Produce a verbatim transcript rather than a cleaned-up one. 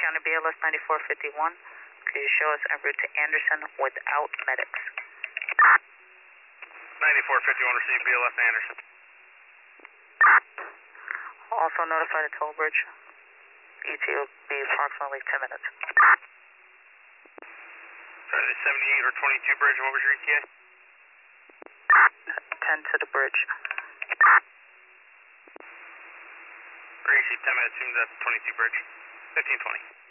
County B L S ninety-four fifty-one. Could you show us en route to Anderson without medics? ninety-four fifty-one, receive B L S Anderson. Also notify the toll bridge. E T will be approximately ten minutes. Sorry, the seventy-eight or twenty-two bridge, what was your E T A? ten to the bridge. Receive ten minutes, assume that's twenty-two bridge. fifteen twenty.